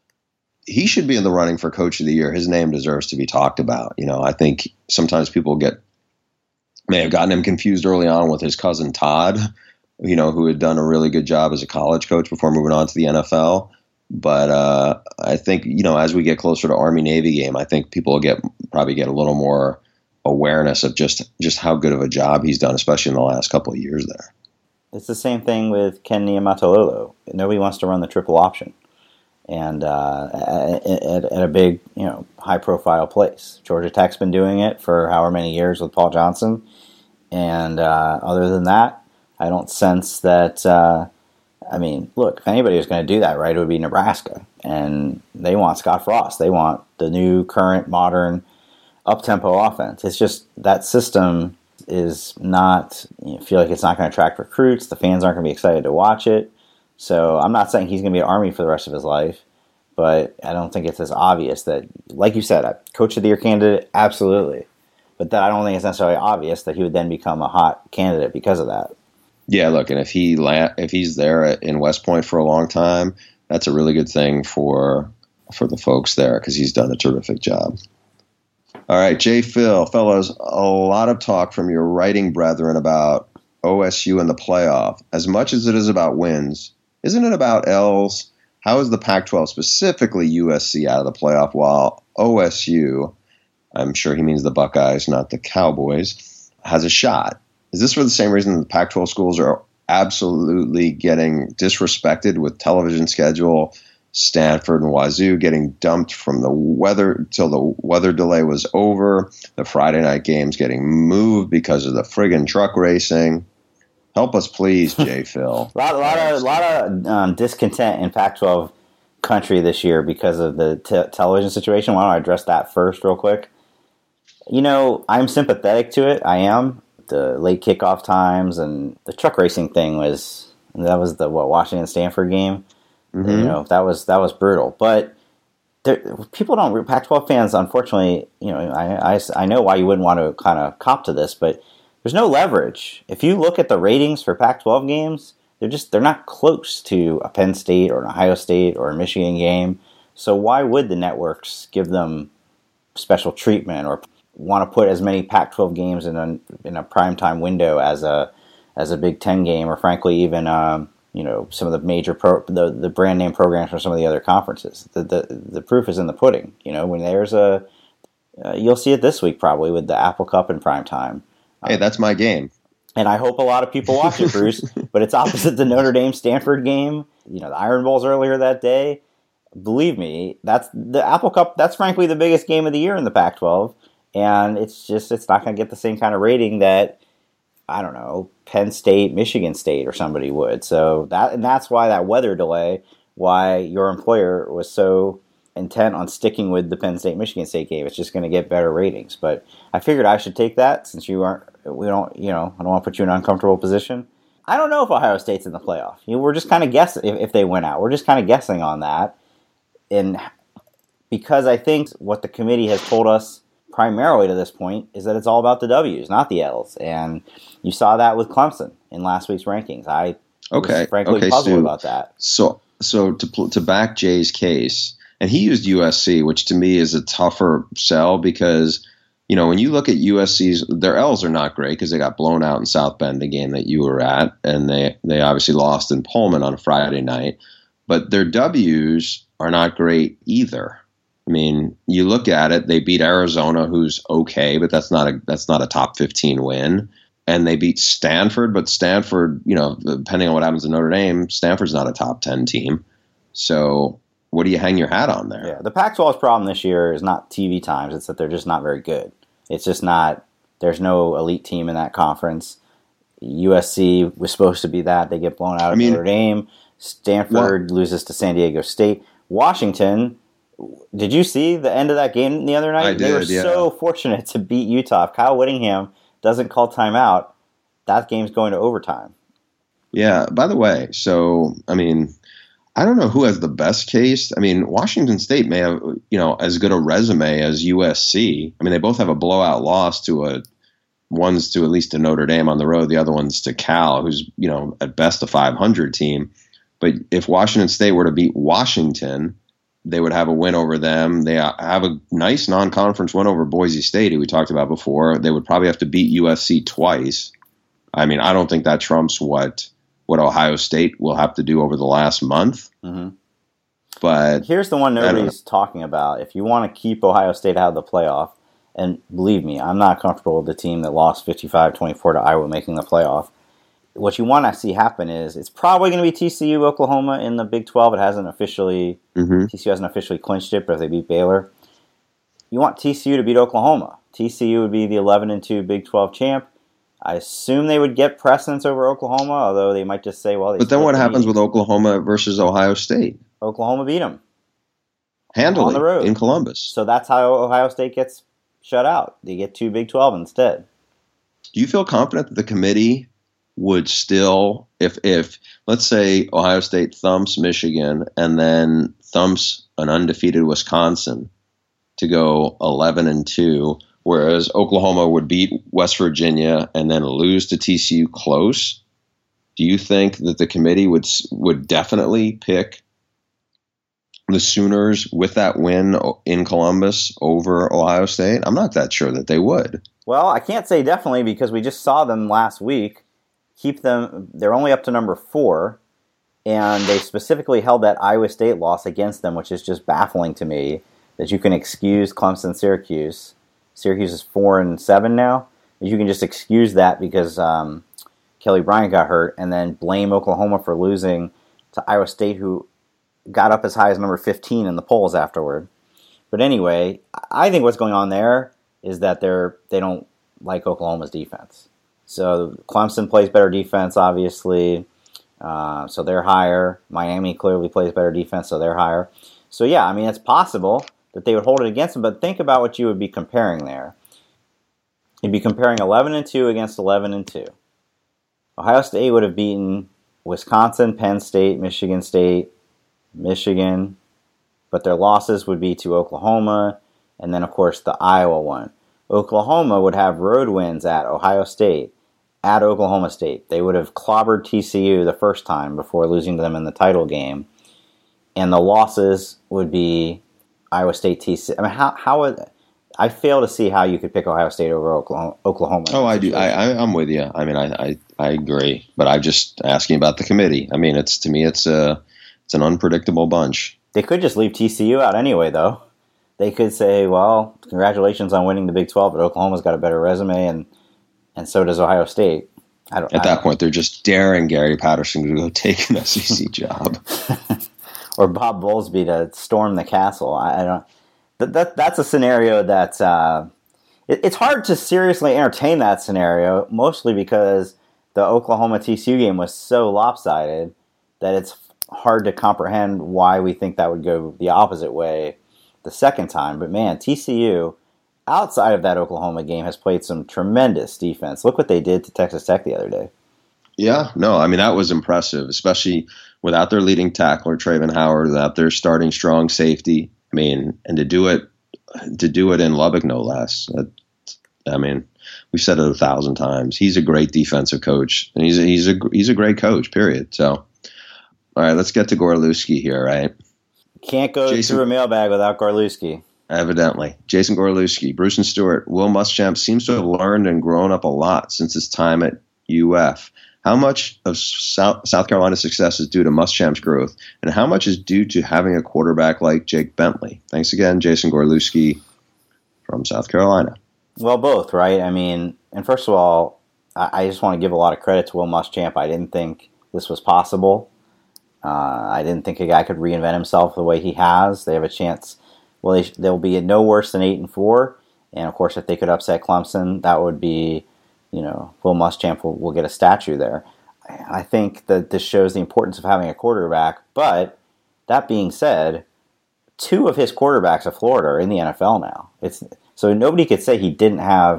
he should be in the running for Coach of the Year. His name deserves to be talked about. You know, I think sometimes people get may have gotten him confused early on with his cousin Todd, you know, who had done a really good job as a college coach before moving on to the N F L. But uh, I think, you know, as we get closer to Army Navy game, I think people will get probably get a little more awareness of just just how good of a job he's done, especially in the last couple of years there. It's the same thing with Ken Niumatalolo. Nobody wants to run the triple option, and uh, at, at a big, you know, high-profile place. Georgia Tech's been doing it for however many years with Paul Johnson, and uh, other than that, I don't sense that. Uh, I mean, look, if anybody was going to do that, right, it would be Nebraska, and they want Scott Frost. They want the new, current, modern, up-tempo offense. It's just that system is not, you know, feel like it's not going to attract recruits. The fans aren't going to be excited to watch it. So I'm not saying he's going to be at Army for the rest of his life, but I don't think it's as obvious that, like you said, a Coach of the Year candidate, absolutely. But that I don't think it's necessarily obvious that he would then become a hot candidate because of that. Yeah, look, and if he la- if he's there at, in West Point for a long time, that's a really good thing for for the folks there because he's done a terrific job. All right, Jay Phil, fellows, a lot of talk from your writing brethren about O S U and the playoff. As much as it is about wins, isn't it about L's? How is the Pac twelve, specifically U S C, out of the playoff while O S U, I'm sure he means the Buckeyes, not the Cowboys, has a shot? Is this for the same reason the Pac twelve schools are absolutely getting disrespected with television schedule, Stanford and Wazoo getting dumped from the weather till the weather delay was over. The Friday night games getting moved because of the friggin' truck racing. Help us, please, J. Phil. a lot, a lot of, lot of um, discontent in Pac twelve country this year because of the t- television situation. Why don't I address that first real quick? You know, I'm sympathetic to it. I am. The late kickoff times and the truck racing thing was, that was the, what, Washington-Stanford game? Mm-hmm. You know, that was that was brutal. But there, people don't, Pac twelve fans, unfortunately, you know, I, I, I know why you wouldn't want to kind of cop to this, but there's no leverage. If you look at the ratings for Pac twelve games, they're just, they're not close to a Penn State or an Ohio State or a Michigan game. So why would the networks give them special treatment or want to put as many Pac twelve games in a in a primetime window as a as a Big Ten game, or frankly even um, you know, some of the major pro, the the brand name programs from some of the other conferences? The the, the proof is in the pudding. You know, when there's a uh, you'll see it this week probably with the Apple Cup in primetime. Hey, um, that's my game. And I hope a lot of people watch it, Bruce. But it's opposite the Notre Dame Stanford game. You know, the Iron Bowls earlier that day. Believe me, that's the Apple Cup. That's frankly the biggest game of the year in the Pac twelve. And it's just, it's not going to get the same kind of rating that, I don't know, Penn State, Michigan State, or somebody would. So that, and that's why that weather delay, why your employer was so intent on sticking with the Penn State, Michigan State game. It's just going to get better ratings. But I figured I should take that since you aren't, we don't, you know, I don't want to put you in an uncomfortable position. I don't know if Ohio State's in the playoff. You know, we're just kind of guessing if, if they win out. We're just kind of guessing on that. And because I think what the committee has told us primarily to this point is that it's all about the W's, not the L's. And you saw that with Clemson in last week's rankings. I okay. was frankly okay, puzzled so, about that. So so to to back Jay's case, and he used U S C, which to me is a tougher sell because, you know, when you look at U S C's, their L's are not great because they got blown out in South Bend, the game that you were at, and they, they obviously lost in Pullman on a Friday night. But their W's are not great either. I mean, you look at it, they beat Arizona, who's okay, but that's not a that's not a top fifteen win. And they beat Stanford, but Stanford, you know, depending on what happens to Notre Dame, Stanford's not a top ten team. So what do you hang your hat on there? Yeah, the Pac twelve's problem this year is not T V times, it's that they're just not very good. It's just not, there's no elite team in that conference. U S C was supposed to be that. They get blown out of Notre Dame. Stanford well, loses to San Diego State. Washington, did you see the end of that game the other night? I did, they were yeah. so fortunate to beat Utah. If Kyle Whittingham doesn't call timeout, that game's going to overtime. Yeah, by the way, so, I mean, I don't know who has the best case. I mean, Washington State may have, you know, as good a resume as U S C. I mean, they both have a blowout loss to a, one's to at least to Notre Dame on the road, the other one's to Cal, who's, you know, at best a five hundred team. But if Washington State were to beat Washington, they would have a win over them. They have a nice non-conference win over Boise State, who we talked about before. They would probably have to beat U S C twice. I mean, I don't think that trumps what what Ohio State will have to do over the last month. Mm-hmm. But here's the one nobody's talking about. If you want to keep Ohio State out of the playoff, and believe me, I'm not comfortable with the team that lost fifty-five twenty-four to Iowa making the playoff. What you want to see happen is it's probably going to be T C U, Oklahoma in the Big twelve. It hasn't officially mm-hmm. T C U hasn't officially clinched it, but if they beat Baylor, you want T C U to beat Oklahoma. T C U would be the eleven and two Big twelve champ. I assume they would get precedence over Oklahoma, although they might just say, well, they but then what happens with Oklahoma versus Ohio State? Oklahoma beat them handily on the road in Columbus. So that's how Ohio State gets shut out. They get two Big twelve instead. Do you feel confident that the committee would still, if, if let's say Ohio State thumps Michigan and then thumps an undefeated Wisconsin to go eleven and two, whereas Oklahoma would beat West Virginia and then lose to T C U close, do you think that the committee would would definitely pick the Sooners with that win in Columbus over Ohio State? I'm not that sure that they would. Well, I can't say definitely because we just saw them last week. Keep them, they're only up to number four, and they specifically held that Iowa State loss against them, which is just baffling to me that you can excuse Clemson, Syracuse. Syracuse is four and seven now. You can just excuse that because um, Kelly Bryant got hurt, and then blame Oklahoma for losing to Iowa State, who got up as high as number fifteen in the polls afterward. But anyway, I think what's going on there is that they're they don't like Oklahoma's defense. So Clemson plays better defense, obviously. Uh, so they're higher. Miami clearly plays better defense, so they're higher. So yeah, I mean, it's possible that they would hold it against them, but think about what you would be comparing there. You'd be comparing eleven and two against eleven and two. Ohio State would have beaten Wisconsin, Penn State, Michigan State, Michigan, but their losses would be to Oklahoma, and then, of course, the Iowa one. Oklahoma would have road wins at Ohio State, at Oklahoma State. They would have clobbered T C U the first time before losing to them in the title game, and the losses would be Iowa State, T C U. I mean, how how would... I fail to see how you could pick Ohio State over Oklahoma. Oklahoma oh, I do. I, I, I'm with you. I mean, I, I, I agree. But I'm just asking about the committee. I mean, it's to me, it's a it's an unpredictable bunch. They could just leave T C U out anyway, though. They could say, "Well, congratulations on winning the Big twelve, but Oklahoma's got a better resume, and and so does Ohio State." I don't. At I that don't point, they're just daring Gary Patterson to go take an S E C job, or Bob Bowlesby to storm the castle. I, I don't. That, that that's a scenario that uh, it, it's hard to seriously entertain that scenario, mostly because the Oklahoma T C U game was so lopsided that it's hard to comprehend why we think that would go the opposite way the second time. But man, T C U, outside of that Oklahoma game, has played some tremendous defense. Look what they did to Texas Tech the other day. Yeah, no, I mean, that was impressive, especially without their leading tackler, Traven Howard, without their starting strong safety. I mean, and to do it, to do it in Lubbock, no less. I mean, we've said it a thousand times. He's a great defensive coach, and he's a, he's a he's a great coach. Period. So, all right, let's get to Gorlewski here. Right? Can't go Jason, through a mailbag without Gorlewski. Evidently, Jason Gorlewski, Bruce and Stewart. Will Muschamp seems to have learned and grown up a lot since his time at U F. How much of South, South Carolina's success is due to Muschamp's growth, and how much is due to having a quarterback like Jake Bentley? Thanks again, Jason Gorlewski from South Carolina. Well, both, right? I mean, and first of all, I, I just want to give a lot of credit to Will Muschamp. I didn't think this was possible. Uh, I didn't think a guy could reinvent himself the way he has. They have a chance. Well, they, they'll be no worse than eight and four, and of course, if they could upset Clemson, that would be. You know, Will Muschamp will, will get a statue there. I think that this shows the importance of having a quarterback. But that being said, two of his quarterbacks of Florida are in the N F L now. It's so nobody could say he didn't have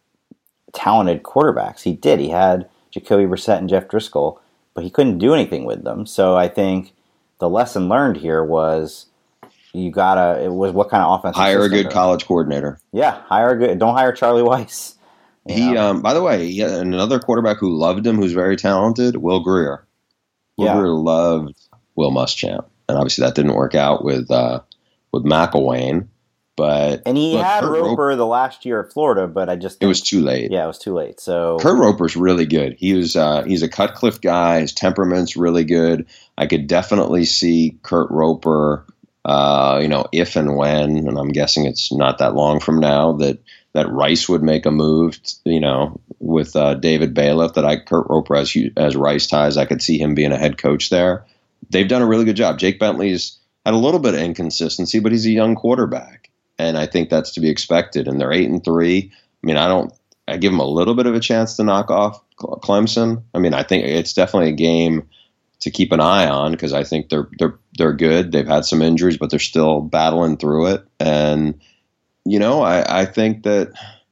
talented quarterbacks. He did. He had Jacoby Brissett and Jeff Driscoll, but he couldn't do anything with them. So I think the lesson learned here was you gotta. It was what kind of offense. Hire a good college coordinator. Yeah, hire a good. Don't hire Charlie Weiss. He, um, by the way, he had another quarterback who loved him, who's very talented, Will Grier. Will yeah. Grier loved Will Muschamp, and obviously that didn't work out with uh, with McElwain. But and he look, had Kurt Roper, Roper the last year at Florida, but I just it was too late. Yeah, it was too late. So Kurt Roper's really good. He was uh, he's a Cutcliffe guy. His temperament's really good. I could definitely see Kurt Roper. Uh, you know, if and when, and I'm guessing it's not that long from now that. That Rice would make a move, you know, with uh, David Bailiff. That I Kurt Roper as as Rice ties. I could see him being a head coach there. They've done a really good job. Jake Bentley's had a little bit of inconsistency, but he's a young quarterback, and I think that's to be expected. And they're eight and three. I mean, I don't. I give them a little bit of a chance to knock off Clemson. I mean, I think it's definitely a game to keep an eye on because I think they're they're they're good. They've had some injuries, but they're still battling through it. And you know, I, I think that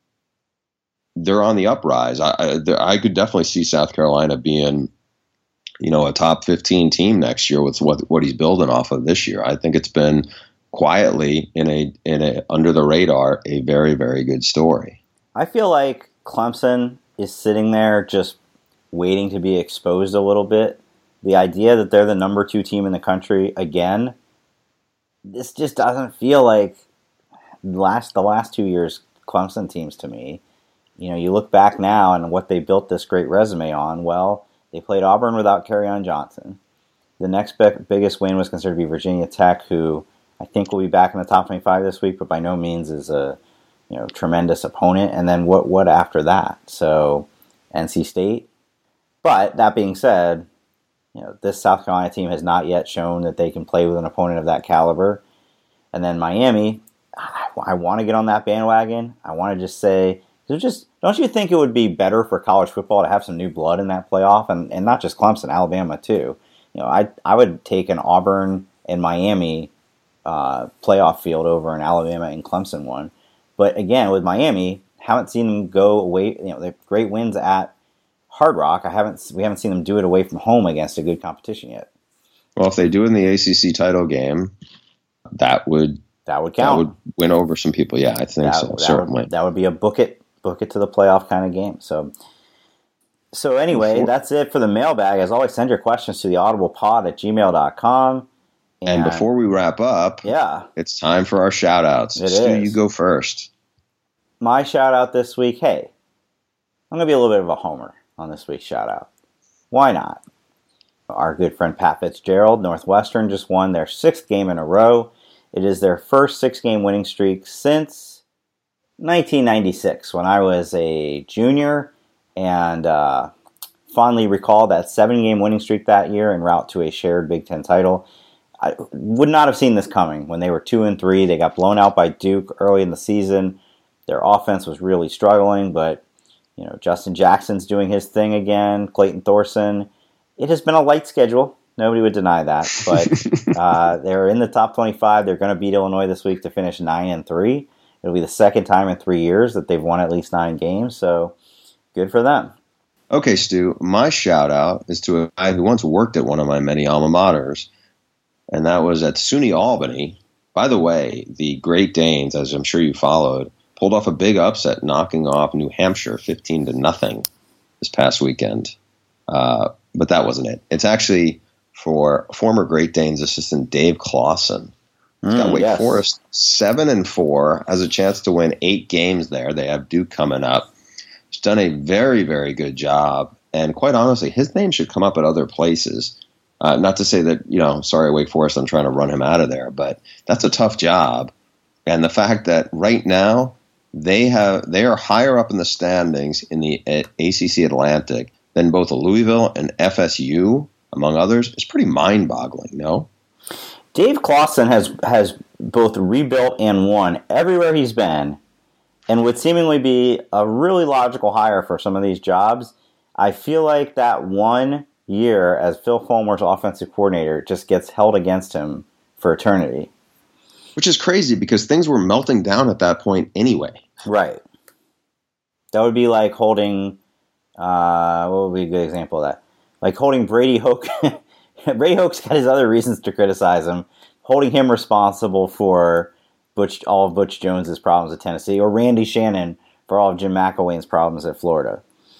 they're on the uprise. I, I I could definitely see South Carolina being, you know, a top fifteen team next year with what what he's building off of this year. I think it's been quietly in a in a under the radar a very very good story. I feel like Clemson is sitting there just waiting to be exposed a little bit. The idea that they're the number two team in the country again, this just doesn't feel like last the last two years Clemson teams to me. You know, you look back now and what they built this great resume on. Well, they played Auburn without Kerryon Johnson. The next be- biggest win was considered to be Virginia Tech, who I think will be back in the top twenty-five this week, but by no means is a you know tremendous opponent. And then what what after that? So N C State. But that being said, You know, this South Carolina team has not yet shown that they can play with an opponent of that caliber. And then Miami, I, I want to get on that bandwagon. I want to just say, just don't you think it would be better for college football to have some new blood in that playoff, and, and not just Clemson, Alabama too. You know, I I would take an Auburn and Miami uh, playoff field over an Alabama and Clemson one. But again, with Miami, haven't seen them go away. You know, they're great wins at Hard Rock. I haven't we haven't seen them do it away from home against a good competition yet. Well, if they do it in the A C C title game, that would that would count. That would win over some people. Yeah, I think that, so. That certainly, would, that would be a book it book it to the playoff kind of game. So, so anyway, Before, that's it for the mailbag. As always, send your questions to the audiblepod at gmail dot com. And, and before we wrap up, yeah, it's time for our shout outs. It Stu, is. you go first. My shout out this week. Hey, I'm gonna be a little bit of a homer on this week's shout out. Why not? Our good friend Pat Fitzgerald, Northwestern, just won their sixth game in a row. It is their first six-game winning streak since nineteen ninety-six, when I was a junior, and uh, fondly recall that seven-game winning streak that year en route to a shared Big Ten title. I would not have seen this coming. When they were two and three, they got blown out by Duke early in the season. Their offense was really struggling, but you know, Justin Jackson's doing his thing again. Clayton Thorson. It has been a light schedule. Nobody would deny that. But uh, they're in the top twenty-five. They're going to beat Illinois this week to finish nine and three. It'll be the second time in three years that they've won at least nine games. So good for them. Okay, Stu. My shout out is to a guy who once worked at one of my many alma maters, and that was at SUNY Albany. By the way, the Great Danes, as I'm sure you followed, pulled off a big upset, knocking off New Hampshire fifteen to nothing this past weekend. Uh, but that wasn't it. It's actually for former Great Danes assistant Dave Clawson. He's got Mm, Wake yes. Forest seven and four, has a chance to win eight games there. They have Duke coming up. He's done a very, very good job. And quite honestly, his name should come up at other places. Uh, not to say that, you know, sorry, Wake Forest, I'm trying to run him out of there, but that's a tough job. And the fact that right now, They have they are higher up in the standings in the A C C Atlantic than both Louisville and F S U, among others. It's pretty mind-boggling, no? Dave Clawson has has both rebuilt and won everywhere he's been, and would seemingly be a really logical hire for some of these jobs. I feel like that one year as Phil Fulmer's offensive coordinator just gets held against him for eternity. Which is crazy because things were melting down at that point anyway. Right. That would be like holding, uh, what would be a good example of that? Like holding Brady Hoke. Brady Hoke's got his other reasons to criticize him. Holding him responsible for Butch, all of Butch Jones's problems at Tennessee, or Randy Shannon for all of Jim McElwain's problems at Florida.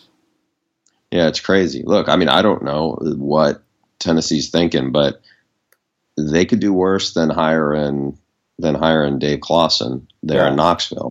Yeah, it's crazy. Look, I mean, I don't know what Tennessee's thinking, but they could do worse than hiring than hiring Dave Clawson there Yeah. in Knoxville.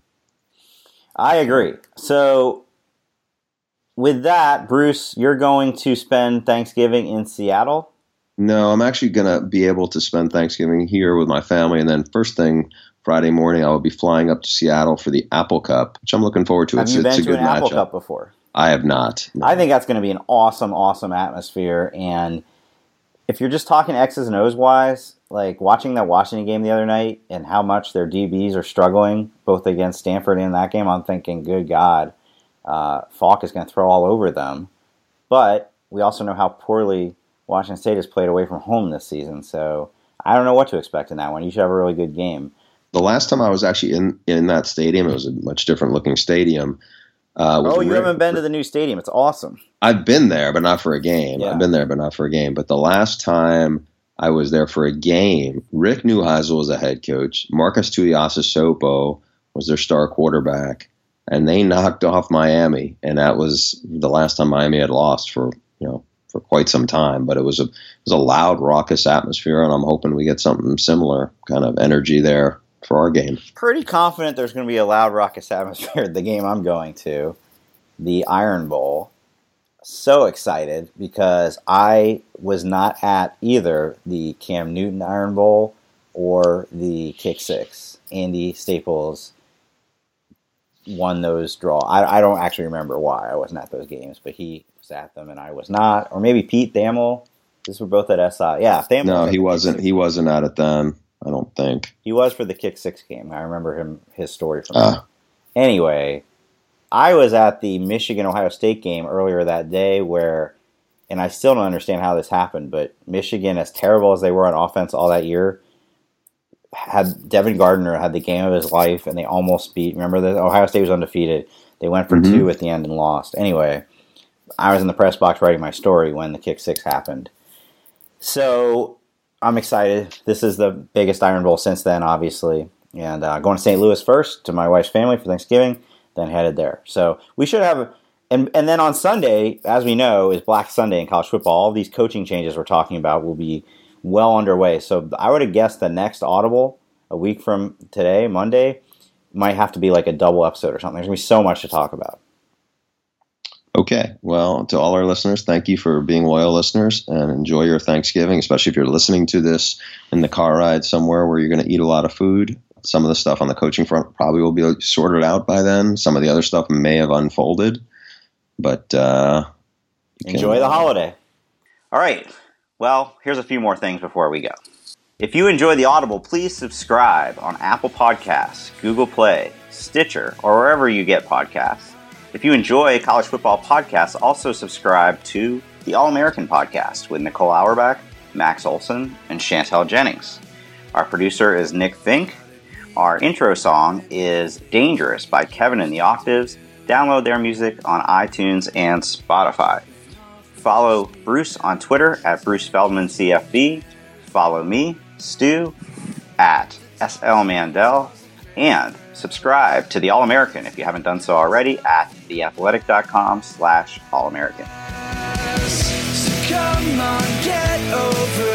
I agree. So, with that, Bruce, you're going to spend Thanksgiving in Seattle? No, I'm actually going to be able to spend Thanksgiving here with my family, and then first thing Friday morning, I will be flying up to Seattle for the Apple Cup, which I'm looking forward to. Have it's you it's been a to good an Apple matchup. Cup before? I have not. No. I think that's going to be an awesome, awesome atmosphere. And if you're just talking X's and O's wise, like watching that Washington game the other night and how much their D Bs are struggling, both against Stanford and in that game, I'm thinking, good God, uh, Falk is going to throw all over them. But we also know how poorly Washington State has played away from home this season. So I don't know what to expect in that one. You should have a really good game. The last time I was actually in, in that stadium, it was a much different looking stadium. Uh, was Oh, you Rick- haven't been to the new stadium. It's awesome. I've been there, but not for a game. Yeah. I've been there, but not for a game. But the last time I was there for a game, Rick Neuheisel was the head coach. Marcus Tuiasosopo was their star quarterback, and they knocked off Miami. And that was the last time Miami had lost for you know for quite some time. But it was a it was a loud, raucous atmosphere, and I'm hoping we get something similar kind of energy there for our game. Pretty confident there's going to be a loud, raucous atmosphere at the game I'm going to, the Iron Bowl. So excited because I was not at either the Cam Newton Iron Bowl or the Kick Six. Andy Staples won those draw. I, I don't actually remember why I wasn't at those games, but he was at them and I was not. Or maybe Pete Thamel. These were both at S I. Yeah, Thamel No, was at he the wasn't. Kick He Six. wasn't at it then. I don't think. He was for the Kick Six game. I remember him his story from Uh, that. Anyway, I was at the Michigan-Ohio State game earlier that day where, and I still don't understand how this happened, but Michigan, as terrible as they were on offense all that year, had Devin Gardner had the game of his life, and they almost beat. Remember that Ohio State was undefeated. They went for Mhm. two at the end and lost. Anyway, I was in the press box writing my story when the Kick Six happened. So I'm excited. This is the biggest Iron Bowl since then, obviously. And uh, going to Saint Louis first to my wife's family for Thanksgiving, then headed there. So we should have, and and then on Sunday, as we know, is Black Sunday in college football. All these coaching changes we're talking about will be well underway. So I would have guessed the next Audible, a week from today, Monday, might have to be like a double episode or something. There's going to be so much to talk about. Okay. Well, to all our listeners, thank you for being loyal listeners and enjoy your Thanksgiving, especially if you're listening to this in the car ride somewhere where you're going to eat a lot of food. Some of the stuff on the coaching front probably will be sorted out by then. Some of the other stuff may have unfolded, but uh, enjoy can, the holiday. All right. Well, here's a few more things before we go. If you enjoy the Audible, please subscribe on Apple Podcasts, Google Play, Stitcher, or wherever you get podcasts. If you enjoy college football podcasts, also subscribe to the All-American Podcast with Nicole Auerbach, Max Olson, and Chantel Jennings. Our producer is Nick Fink. Our intro song is Dangerous by Kevin and the Octaves. Download their music on iTunes and Spotify. Follow Bruce on Twitter at Bruce Feldman C F B. Follow me, Stu, at S L Mandel. And subscribe to the All-American if you haven't done so already at theathletic.com slash All-American. So come on, get over